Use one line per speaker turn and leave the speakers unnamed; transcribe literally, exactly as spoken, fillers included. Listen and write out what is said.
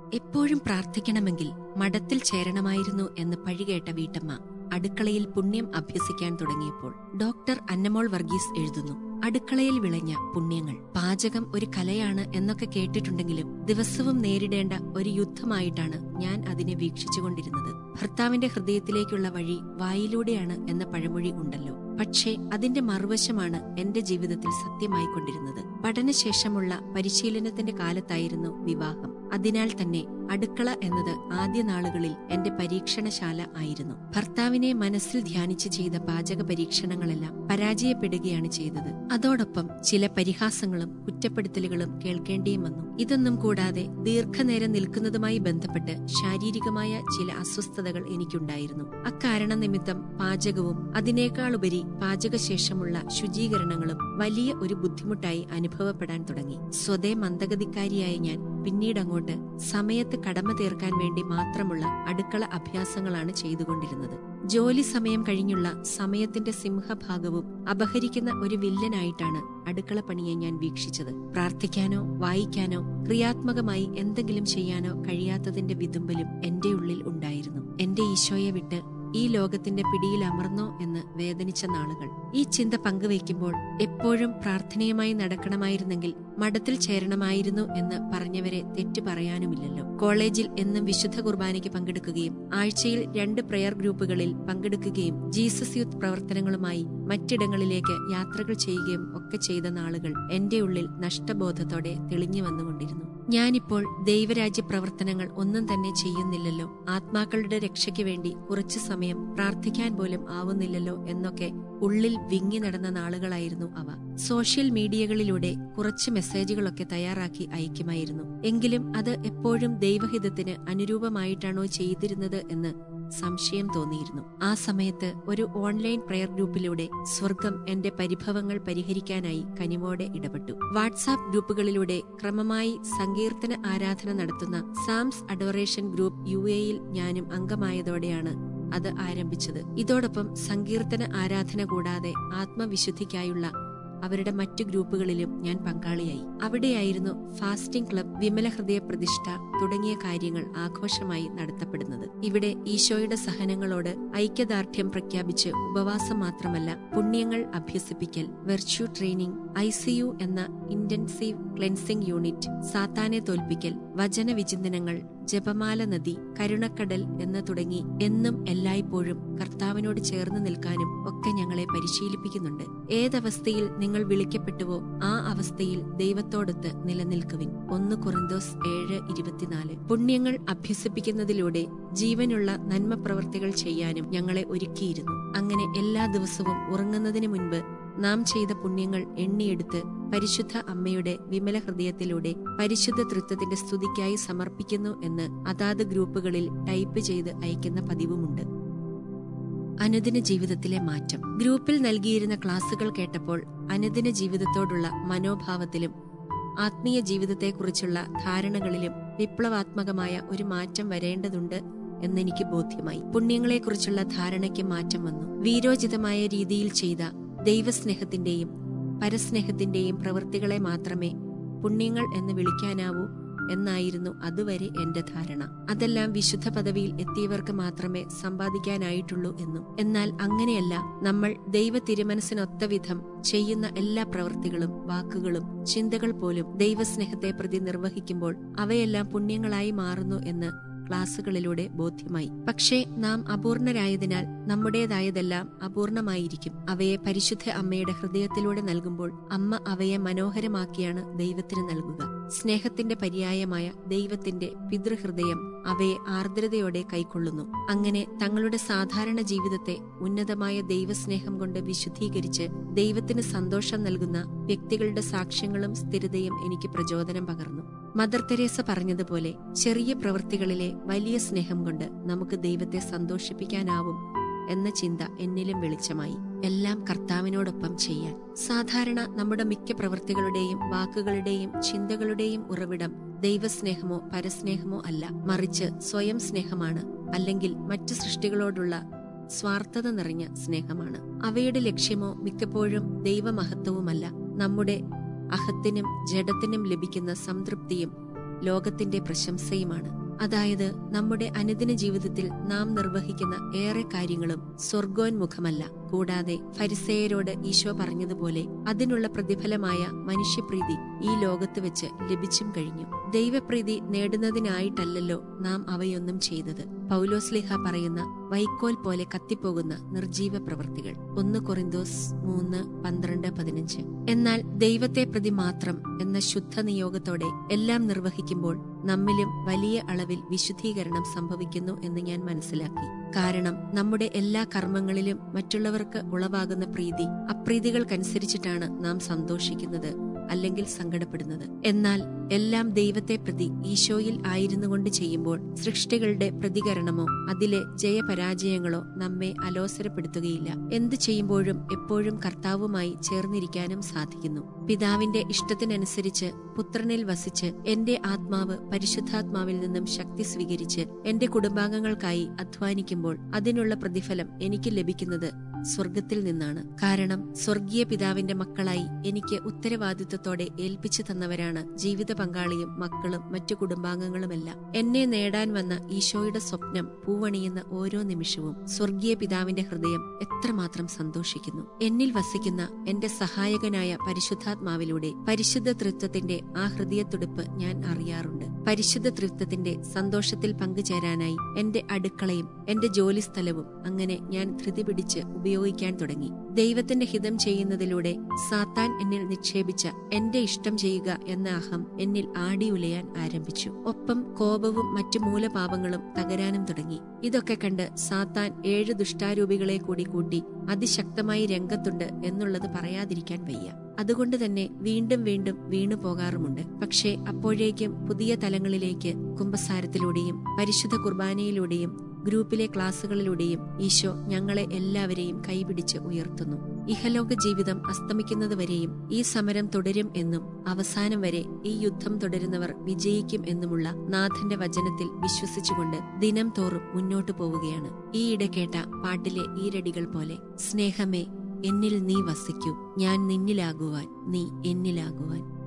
എപ്പോഴും പ്രാർത്ഥിക്കണമെങ്കിൽ മഠത്തിൽ ചേരണമായിരുന്നു എന്ന് പഴികേട്ട വീട്ടമ്മ അടുക്കളയിൽ പുണ്യം അഭ്യസിക്കാൻ തുടങ്ങിയപ്പോൾ ഡോക്ടർ അന്നമോൾ വർഗീസ് എഴുതുന്നു, അടുക്കളയിൽ വിളഞ്ഞ പുണ്യങ്ങൾ. പാചകം ഒരു കലയാണ് എന്നൊക്കെ കേട്ടിട്ടുണ്ടെങ്കിലും ദിവസവും നേരിടേണ്ട ഒരു യുദ്ധമായിട്ടാണ് ഞാൻ അതിനെ വീക്ഷിച്ചുകൊണ്ടിരുന്നത്. ഭർത്താവിന്റെ ഹൃദയത്തിലേക്കുള്ള വഴി വായിലൂടെയാണ് എന്ന പഴമൊഴി ഉണ്ടല്ലോ. പക്ഷേ അതിന്റെ മറുവശമാണ് എന്റെ ജീവിതത്തിൽ സത്യമായിക്കൊണ്ടിരുന്നത്. പഠനശേഷമുള്ള പരിശീലനത്തിന്റെ കാലത്തായിരുന്നു വിവാഹം. അതിനാൽ തന്നെ അടുക്കള എന്നത് ആദ്യ നാളുകളിൽ എന്റെ പരീക്ഷണശാല ആയിരുന്നു. ഭർത്താവിനെ മനസ്സിൽ ധ്യാനിച്ച് ചെയ്ത പാചക പരീക്ഷണങ്ങളെല്ലാം പരാജയപ്പെടുകയാണ് ചെയ്തത്. അതോടൊപ്പം ചില പരിഹാസങ്ങളും കുറ്റപ്പെടുത്തലുകളും കേൾക്കേണ്ടിയും വന്നു. ഇതൊന്നും കൂടാതെ ദീർഘനേരം നിൽക്കുന്നതുമായി ബന്ധപ്പെട്ട് ശാരീരികമായ ചില അസ്വസ്ഥതകൾ എനിക്കുണ്ടായിരുന്നു. അക്കാരണ നിമിത്തം പാചകവും അതിനേക്കാളുപരി പാചകശേഷമുള്ള ശുചീകരണങ്ങളും വലിയ ഒരു ബുദ്ധിമുട്ടായി അനുഭവപ്പെടാൻ തുടങ്ങി. സ്വതേ മന്ദഗതിക്കാരിയായ ഞാൻ പിന്നീടങ്ങോട്ട് സമയത്ത് കടമ തീർക്കാൻ വേണ്ടി മാത്രമുള്ള അടുക്കള അഭ്യാസങ്ങളാണ് ചെയ്തുകൊണ്ടിരുന്നത്. ജോലി സമയം കഴിഞ്ഞുള്ള സമയത്തിന്റെ സിംഹഭാഗവും അപഹരിക്കുന്ന ഒരു വില്ലനായിട്ടാണ് അടുക്കള പണിയെ ഞാൻ വീക്ഷിച്ചത്. പ്രാർത്ഥിക്കാനോ വായിക്കാനോ ക്രിയാത്മകമായി എന്തെങ്കിലും ചെയ്യാനോ കഴിയാത്തതിന്റെ വിതുമ്പലും എന്റെ ഉള്ളിൽ ഉണ്ടായിരുന്നു. എന്റെ ഈശോയെ വിട്ട് ഈ ലോകത്തിന്റെ പിടിയിൽ അമർന്നോ എന്ന് വേദനിച്ച നാളുകൾ. ഈ ചിന്ത പങ്കുവയ്ക്കുമ്പോൾ എപ്പോഴും പ്രാർത്ഥനയുമായി നടക്കണമായിരുന്നെങ്കിൽ മഠത്തിൽ ചേരണമായിരുന്നു എന്ന് പറഞ്ഞവരെ തെറ്റു പറയാനുമില്ലല്ലോ. കോളേജിൽ എന്നും വിശുദ്ധ കുർബാനയ്ക്ക് പങ്കെടുക്കുകയും ആഴ്ചയിൽ രണ്ട് പ്രയർ ഗ്രൂപ്പുകളിൽ പങ്കെടുക്കുകയും ജീസസ് യൂത്ത് പ്രവർത്തനങ്ങളുമായി മറ്റിടങ്ങളിലേക്ക് യാത്രകൾ ചെയ്യുകയും ഒക്കെ ചെയ്ത നാളുകൾ എന്റെ ഉള്ളിൽ നഷ്ടബോധത്തോടെ തെളിഞ്ഞു വന്നുകൊണ്ടിരുന്നു. ഞാനിപ്പോൾ ദൈവരാജ്യ പ്രവർത്തനങ്ങൾ ഒന്നും തന്നെ ചെയ്യുന്നില്ലല്ലോ, ആത്മാക്കളുടെ രക്ഷയ്ക്ക് വേണ്ടി കുറച്ചു സമയം പ്രാർത്ഥിക്കാൻ പോലും ആവുന്നില്ലല്ലോ എന്നൊക്കെ ഉള്ളിൽ വിങ്ങി നടന്ന നാളുകളായിരുന്നു അവ. സോഷ്യൽ മീഡിയകളിലൂടെ കുറച്ച് മെസ്സേജുകളൊക്കെ തയ്യാറാക്കി അയക്കുമായിരുന്നു. എങ്കിലും അത് എപ്പോഴും ദൈവഹിതത്തിന് അനുരൂപമായിട്ടാണോ ചെയ്തിരുന്നത് എന്ന് സംശയം തോന്നിയിരുന്നു. ആ സമയത്ത് ഒരു ഓൺലൈൻ പ്രയർ ഗ്രൂപ്പിലൂടെ സ്വർഗം എന്റെ പരിഭവങ്ങൾ പരിഹരിക്കാനായി കനിവോടെ ഇടപെട്ടു. വാട്സാപ്പ് ഗ്രൂപ്പുകളിലൂടെ ക്രമമായി സങ്കീർത്തന ആരാധന നടത്തുന്ന സാംസ് അഡോറേഷൻ ഗ്രൂപ്പ് യു എയിൽ ഞാനും അംഗമായതോടെയാണ് അത് ആരംഭിച്ചത്. ഇതോടൊപ്പം സങ്കീർത്തന ആരാധന കൂടാതെ ആത്മവിശുദ്ധിക്കായുള്ള അവരുടെ മറ്റു ഗ്രൂപ്പുകളിലും ഞാൻ പങ്കാളിയായി. അവിടെയായിരുന്നു ഫാസ്റ്റിംഗ് ക്ലബ്, വിമല ഹൃദയ പ്രതിഷ്ഠ തുടങ്ങിയ കാര്യങ്ങൾ ആഘോഷമായി നടത്തപ്പെടുന്നത്. ഇവിടെ ഈശോയുടെ സഹനങ്ങളോട് ഐക്യദാർഢ്യം പ്രഖ്യാപിച്ച് ഉപവാസം മാത്രമല്ല, പുണ്യങ്ങൾ അഭ്യസിപ്പിക്കൽ, virtue training, I C U എന്ന ഇന്റൻസീവ് ക്ലെൻസിംഗ് യൂണിറ്റ്, സാത്താനെ തോൽപ്പിക്കൽ, വചനവിചിന്തനങ്ങൾ, ജപമാല നദി, കരുണക്കടൽ എന്ന് തുടങ്ങി എന്നും എല്ലായ്പ്പോഴും കർത്താവിനോട് ചേർന്ന് നിൽക്കാനും ഒക്കെ ഞങ്ങളെ പരിശീലിപ്പിക്കുന്നുണ്ട്. ഏതവസ്ഥയിൽ നിങ്ങൾ വിളിക്കപ്പെട്ടുവോ ആ അവസ്ഥയിൽ ദൈവത്തോടൊത്ത് നിലനിൽക്കുവിൻ. ഒന്ന് കൊറിന്തോസ് ഏഴ് ഇരുപത്തിനാല്. പുണ്യങ്ങൾ അഭ്യസിപ്പിക്കുന്നതിലൂടെ ജീവനുള്ള നന്മ പ്രവർത്തികൾ ചെയ്യാനും ഞങ്ങളെ ഒരുക്കിയിരുന്നു. അങ്ങനെ എല്ലാ ദിവസവും ഉറങ്ങുന്നതിന് മുൻപ് നാം ചെയ്ത പുണ്യങ്ങൾ എണ്ണിയെടുത്ത് പരിശുദ്ധ അമ്മയുടെ വിമല ഹൃദയത്തിലൂടെ പരിശുദ്ധ തൃത്വത്തിന്റെ സ്തുതിക്കായി സമർപ്പിക്കുന്നു എന്ന് അതാത് ഗ്രൂപ്പുകളിൽ ടൈപ്പ് ചെയ്ത് അയക്കുന്ന പതിവുമുണ്ട്. അനുദിന ജീവിതത്തിലെ മാറ്റം. ഗ്രൂപ്പിൽ നൽകിയിരുന്ന ക്ലാസുകൾ കേട്ടപ്പോൾ അനുദിന ജീവിതത്തോടുള്ള മനോഭാവത്തിലും ആത്മീയ ജീവിതത്തെക്കുറിച്ചുള്ള ധാരണകളിലും വിപ്ലവാത്മകമായ ഒരു മാറ്റം വരേണ്ടതുണ്ട് എന്നെനിക്ക് ബോധ്യമായി. പുണ്യങ്ങളെക്കുറിച്ചുള്ള ധാരണയ്ക്ക് മാറ്റം വന്നു. വീരോചിതമായ രീതിയിൽ ചെയ്ത ദൈവസ്നേഹത്തിന്റെയും പരസ്നേഹത്തിന്റെയും പ്രവൃത്തികളെ മാത്രമേ പുണ്യങ്ങൾ എന്ന് വിളിക്കാനാവൂ എന്നായിരുന്നു അതുവരെ എന്റെ ധാരണ. അതെല്ലാം വിശുദ്ധ പദവിയിൽ എത്തിയവർക്ക് മാത്രമേ സമ്പാദിക്കാനായിട്ടുള്ളൂ എന്നും. എന്നാൽ അങ്ങനെയല്ല. നമ്മൾ ദൈവ തിരുമനസ്സിനൊത്ത വിധം ചെയ്യുന്ന എല്ലാ പ്രവൃത്തികളും വാക്കുകളും ചിന്തകൾ പോലും ദൈവസ്നേഹത്തെ പ്രതി നിർവഹിക്കുമ്പോൾ അവയെല്ലാം പുണ്യങ്ങളായി മാറുന്നു എന്ന് ക്ലാസുകളിലൂടെ ബോധ്യമായി. പക്ഷേ നാം അപൂർണരായതിനാൽ നമ്മുടേതായതെല്ലാം അപൂർണമായിരിക്കും. അവയെ പരിശുദ്ധ അമ്മയുടെ ഹൃദയത്തിലൂടെ നൽകുമ്പോൾ അമ്മ അവയെ മനോഹരമാക്കിയാണ് ദൈവത്തിന് നൽകുക. സ്നേഹത്തിന്റെ പര്യായമായ ദൈവത്തിന്റെ പിതൃഹൃദയം അവയെ ആർദ്രതയോടെ കൈക്കൊള്ളുന്നു. അങ്ങനെ തങ്ങളുടെ സാധാരണ ജീവിതത്തെ ഉന്നതമായ ദൈവസ്നേഹം കൊണ്ട് വിശുദ്ധീകരിച്ച് ദൈവത്തിന് സന്തോഷം നൽകുന്ന വ്യക്തികളുടെ സാക്ഷ്യങ്ങളും സ്ഥിരതയും എനിക്ക് പ്രചോദനം പകർന്നു. മദർ തെരേസ പറഞ്ഞതുപോലെ ചെറിയ പ്രവൃത്തികളിലെ വലിയ സ്നേഹം കൊണ്ട് നമുക്ക് ദൈവത്തെ സന്തോഷിപ്പിക്കാനാവും എന്ന ചിന്ത എന്നിലും വെളിച്ചമായി. എല്ലാം കർത്താവിനോടൊപ്പം ചെയ്യാൻ. സാധാരണ നമ്മുടെ മിക്ക പ്രവൃത്തികളുടെയും വാക്കുകളുടെയും ചിന്തകളുടെയും ഉറവിടം ദൈവസ്നേഹമോ പരസ്നേഹമോ അല്ല, മറിച്ച് സ്വയം സ്നേഹമാണ്, അല്ലെങ്കിൽ മറ്റു സൃഷ്ടികളോടുള്ള സ്വാർത്ഥത നിറഞ്ഞ സ്നേഹമാണ്. അവയുടെ ലക്ഷ്യമോ മിക്കപ്പോഴും ദൈവമഹത്വവുമല്ല, നമ്മുടെ അഹത്തിനും ജഡത്തിനും ലഭിക്കുന്ന സംതൃപ്തിയും ലോകത്തിന്റെ പ്രശംസയുമാണ്. അതായത് നമ്മുടെ അനുദിന ജീവിതത്തിൽ നാം നിർവഹിക്കുന്ന ഏറെ കാര്യങ്ങളും സ്വർഗോന്മുഖമല്ല. കൂടാതെ ഫരിസേയരോട് ഈശോ പറഞ്ഞതുപോലെ അതിനുള്ള പ്രതിഫലമായ മനുഷ്യപ്രീതി ഈ ലോകത്ത് വെച്ച് ലഭിച്ചും കഴിഞ്ഞു. ദൈവപ്രീതി നേടുന്നതിനായിട്ടല്ലല്ലോ നാം അവയൊന്നും ചെയ്തത്. പൗലോസ്ലീഹ പറയുന്ന വൈക്കോൽ പോലെ കത്തിപ്പോകുന്ന നിർജീവ പ്രവൃത്തികൾ. ഒന്ന് കൊറിന്തോസ് മൂന്ന് പന്ത്രണ്ട് പതിനഞ്ച്. എന്നാൽ ദൈവത്തെ പ്രതി മാത്രം എന്ന ശുദ്ധ നിയോഗത്തോടെ എല്ലാം നിർവഹിക്കുമ്പോൾ നമ്മിലും വലിയ അളവിൽ വിശുദ്ധീകരണം സംഭവിക്കുന്നു എന്ന് ഞാൻ മനസ്സിലാക്കി. കാരണം നമ്മുടെ എല്ലാ കർമ്മങ്ങളിലും മറ്റുള്ളവർക്ക് ഉളവാകുന്ന പ്രീതി അപ്രീതികൾക്കനുസരിച്ചിട്ടാണ് നാം സന്തോഷിക്കുന്നത് അല്ലെങ്കിൽ സങ്കടപ്പെടുന്നത്. എന്നാൽ എല്ലാം ദൈവത്തെ പ്രതി ഈശോയിൽ ആയിരുന്നു കൊണ്ട് ചെയ്യുമ്പോൾ സൃഷ്ടികളുടെ പ്രതികരണമോ അതിലെ ജയപരാജയങ്ങളോ നമ്മെ അലോസരപ്പെടുത്തുകയില്ല. എന്തു ചെയ്യുമ്പോഴും എപ്പോഴും കർത്താവുമായി ചേർന്നിരിക്കാനും സാധിക്കുന്നു. പിതാവിന്റെ ഇഷ്ടത്തിനനുസരിച്ച് പുത്രനിൽ വസിച്ച് എന്റെ ആത്മാവ് പരിശുദ്ധാത്മാവിൽ നിന്നും ശക്തി സ്വീകരിച്ച് എന്റെ കുടുംബാംഗങ്ങൾക്കായി അധ്വാനിക്കുമ്പോൾ അതിനുള്ള പ്രതിഫലം എനിക്ക് ലഭിക്കുന്നത് സ്വർഗത്തിൽ നിന്നാണ്. കാരണം സ്വർഗീയ പിതാവിന്റെ മക്കളായി എനിക്ക് ഉത്തരവാദിത്വത്തോടെ ഏൽപ്പിച്ചു തന്നവരാണ് ജീവിത പങ്കാളിയും മക്കളും മറ്റു കുടുംബാംഗങ്ങളുമെല്ലാം. എന്നെ നേടാൻ വന്ന ഈശോയുടെ സ്വപ്നം പൂവണിയുന്ന ഓരോ നിമിഷവും സ്വർഗീയ പിതാവിന്റെ ഹൃദയം എത്രമാത്രം സന്തോഷിക്കുന്നു. എന്നിൽ വസിക്കുന്ന എന്റെ സഹായകനായ പരിശുദ്ധാത്മാവിലൂടെ പരിശുദ്ധ തൃത്വത്തിന്റെ ആ ഹൃദയത്തുടിപ്പ് ഞാൻ അറിയാറുണ്ട്. പരിശുദ്ധ തൃത്വത്തിന്റെ സന്തോഷത്തിൽ പങ്കുചേരാനായി എന്റെ അടുക്കളയും എന്റെ ജോലിസ്ഥലവും അങ്ങനെ ഞാൻ ധൃതി പിടിച്ച് ഉപയോഗിക്കാൻ തുടങ്ങി. ദൈവത്തിന്റെ ഹിതം ചെയ്യുന്നതിലൂടെ സാത്താൻ എന്നിൽ നിക്ഷേപിച്ച എന്റെ ഇഷ്ടം ചെയ്യുക എന്ന അഹം എന്നിൽ ആടിയുലയാൻ ആരംഭിച്ചു. ഒപ്പം കോപവും മറ്റു മൂലപാപങ്ങളും തകരാനും തുടങ്ങി. ഇതൊക്കെ കണ്ട് സാത്താൻ ഏഴ് ദുഷ്ടാരൂപികളെ കൂടി കൂട്ടി അതിശക്തമായി രംഗത്തുണ്ട് എന്നുള്ളത് പറയാതിരിക്കാൻ വയ്യ. അതുകൊണ്ട് തന്നെ വീണ്ടും വീണ്ടും വീണു പോകാറുമുണ്ട്. പക്ഷേ അപ്പോഴേക്കും പുതിയ തലങ്ങളിലേക്ക് കുമ്പസാരത്തിലൂടെയും പരിശുദ്ധ കുർബാനയിലൂടെയും ഗ്രൂപ്പിലെ ക്ലാസുകളിലൂടെയും ഈശോ ഞങ്ങളെ എല്ലാവരെയും കൈപിടിച്ച് ഉയർത്തുന്നു. ഇഹലോക ജീവിതം അസ്തമിക്കുന്നതുവരെയും ഈ സമരം തുടരും എന്നും അവസാനം വരെ ഈ യുദ്ധം തുടരുന്നവർ വിജയിക്കും എന്നുമുള്ള നാഥന്റെ വചനത്തിൽ വിശ്വസിച്ചുകൊണ്ട് ദിനം തോറും മുന്നോട്ടു പോവുകയാണ്. ഈയിടെ കേട്ട പാട്ടിലെ ഈരടികൾ പോലെ സ്നേഹമേ എന്നിൽ നീ വസിക്കൂ, ഞാൻ നിന്നിലാകുവാൻ, നീ എന്നിലാകുവാൻ.